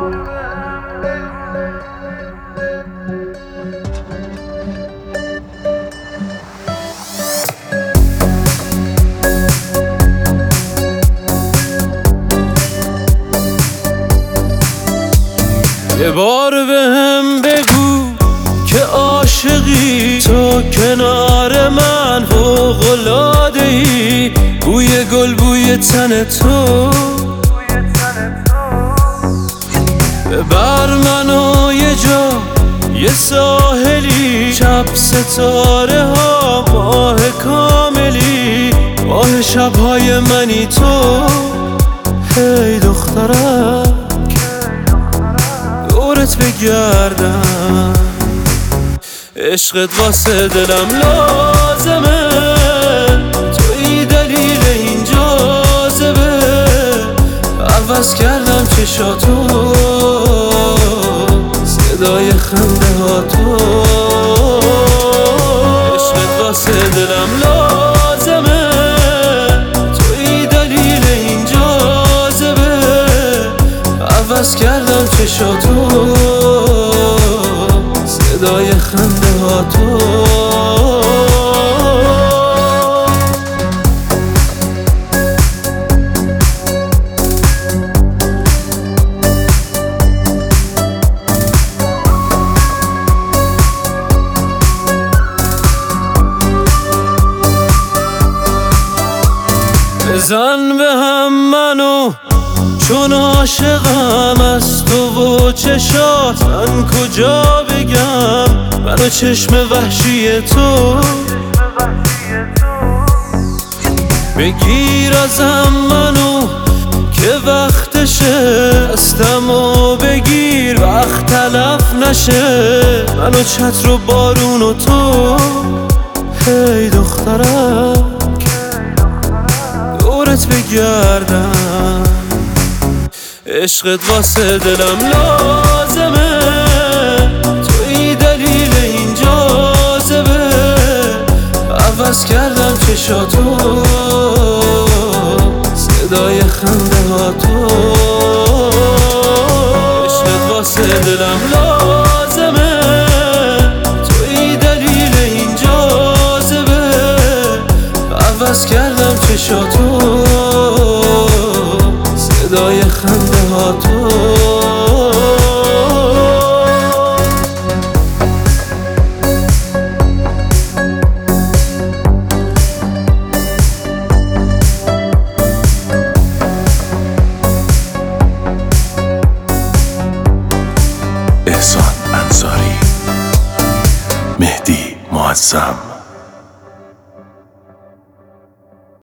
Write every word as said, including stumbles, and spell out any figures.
یه بار بهم بگو که عاشقی، تو کنار من فوق‌العاده‌ای، بوی گل بوی تن تو ببر منو یه جا، یه ساحلی، شب ستاره ها ماه کاملی، ماه شبهای منی تو. هی دخترم دورت بگردم، عشقت واسه دلم لازمه، توی دلیل این جاذبه، عوض کردم چشاتو، صدای خنده ها تو. عشقت واسه دلم لازمه، توی دلیل این جاذبه، عوض کردم چشاتو، صدای خنده ها تو. بزن به هم منو چون عاشقم از تو و چشات، من کجا بگم منو چشم وحشی تو. بگیر ازم منو که وقتشه، دستمو بگیر وقت تلف نشه، منو چتر و بارون و تو. هی دخترم دورت بگردم، عشقت واسه دلم لازمه، توی دلیل این جاذبه، عوض کردم چشاتو، صدای خنده ها تو. عشقت واسه دلم لازمه، توی دلیل این جاذبه، عوض کردم چشاتو، صدای خنده ها تو. احسان انصاری، مهدی معظم.